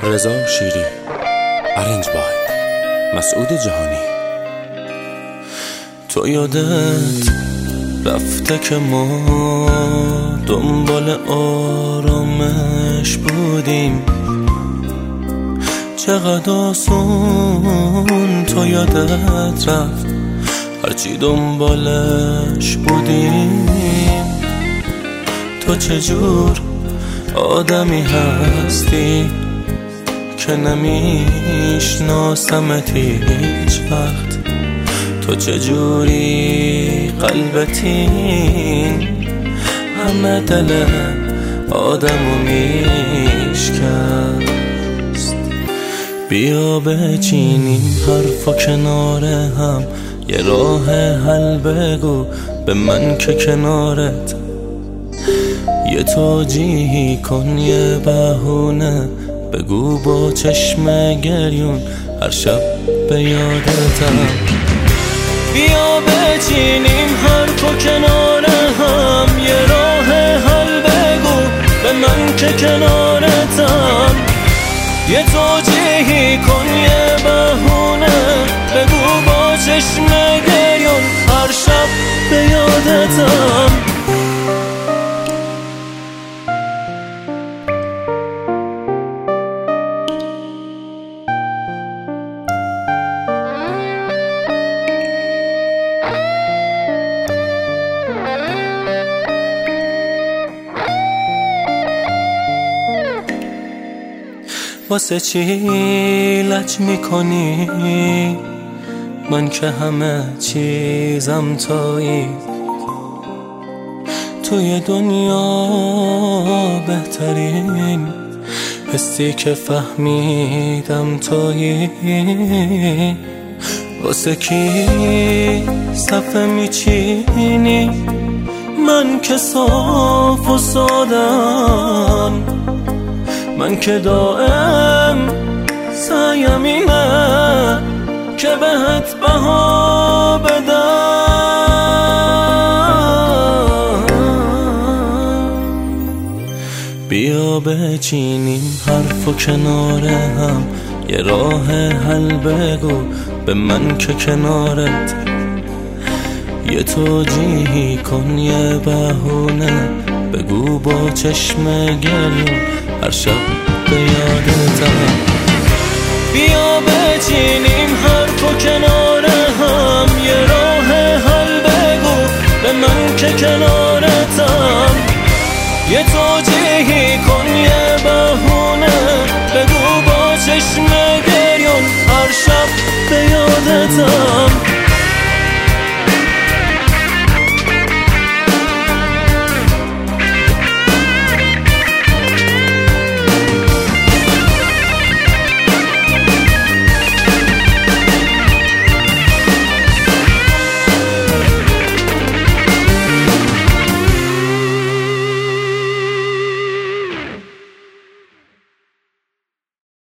رضا شیری، ارنج بای مسعود جهانی. تو یادت رفته که ما دنبال آرامش بودیم، چقدر آسون تو یادت رفت هرچی دنبالش بودیم. تو چجور آدمی هستی که نمیشناسمت هیچ وقت؟ تو چجوری قلبتین همه دل آدمو میشکست؟ بیا بچینیم حرفا کنار هم، یه راه حل بگو به من که کنارت، یه توجیهی کن، یه بهونه بگو با چشم گریون هر شب به یادتم. بیا بچینیم حرفا کنار هم، یه راه حل بگو به من که کنارتم، یه توجیهی کن، یه بهونه بگو با چشم گریون هر شب به یادتم. واسه چی لج میکنی؟ من که همه چیزم تویی، توی دنیا بهترین حسی که فهمیدم تویی. واسه کی صفحه میچینی؟ من که صاف و سادم، من که دائم سعیم اینه که بهت بها بدم. بیا بچینیم حرفا کنار هم، یه راه حل بگو به من که کنارت، یه توجیهی کن، یه بهونه بگو با چشم گریون هر شب به یادتم. بیا بچینیم حرفا کنار هم، یه راه حل بگو به من که کنارتم، یه توجیهی کن، یه بهونه بگو با چشم گریون هر شب به یادتم.